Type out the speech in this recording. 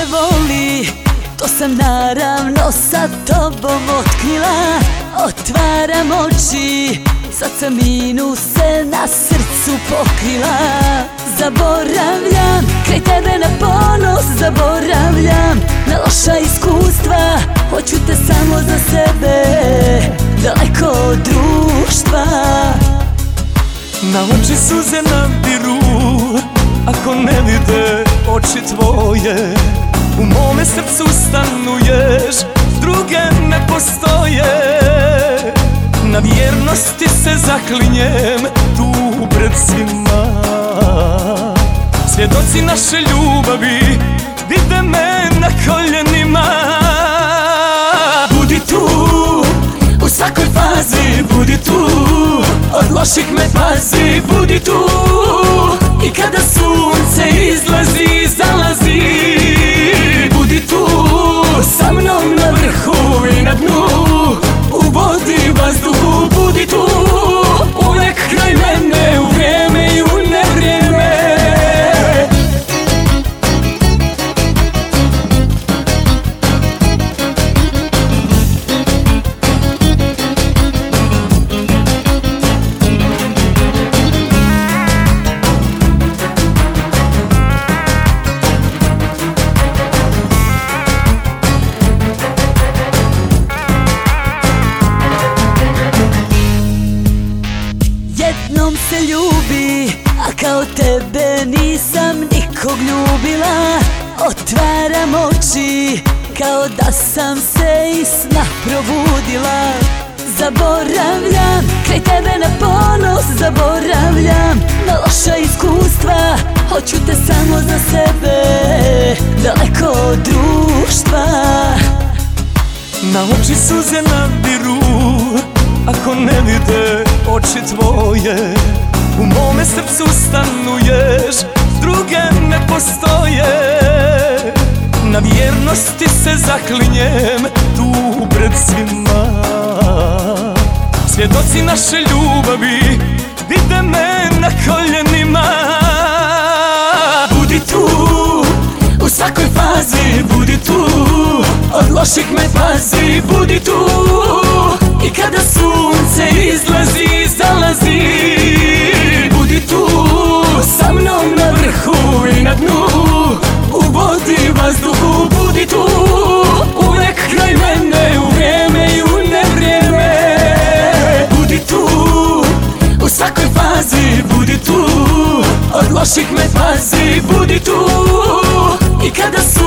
me voli, to sam naravno sa tobom otkrila. Otvaram oči, sad sam minuse na srcu pokrila. Zaboravljam, kraj tebe na ponos zaboravljam. Na loša iskustva, hoću te samo za sebe, daleko od društva. Na oči suze nabiru, ako ne vide oči tvoje. U mome srcu stanuješ, druge ne postoje. Na vjernosti se zaklinjem tu pred svima. Svjedoci naše ljubavi vide me na koljenima. Budi tu, u svakoj fazi budi tu. Od loših me pazi, budi tu. I kada sunce izlazi i zalazi, budi tu. Sa mnom na vrhu i na dnu, u vodi, vazduhu, budi tu. Uvijek kraj mene, u vrijeme i u nevrijeme. Jednom se ljubi, a kao tebe nisam nikog ljubila. Otvaram oči, kao da sam se iz sna probudila. Zaboravljam, kraj tebe na ponos zaboravljam. Na loša iskustva, hoću te samo za sebe, daleko od društva. Na oči suze nabiru, ako ne vide oči tvoje. U mome srcu stanuješ, druge ne postoje. Na vjernosti se zaklinjem tu pred svima. Svjedoci naše ljubavi vide me na koljenima. Budi tu, u svakoj fazi budi tu. Od loših me pazi, budi tu. I kada sunce izlazi i zalazi, budi tu. Sa mnom na vrhu i na dnu, u vodi, vazduhu, budi tu. Uvijek kraj mene, u vrijeme i u nevrijeme. Budi tu, u svakoj fazi budi tu. Od loših me pazi, budi tu. I kada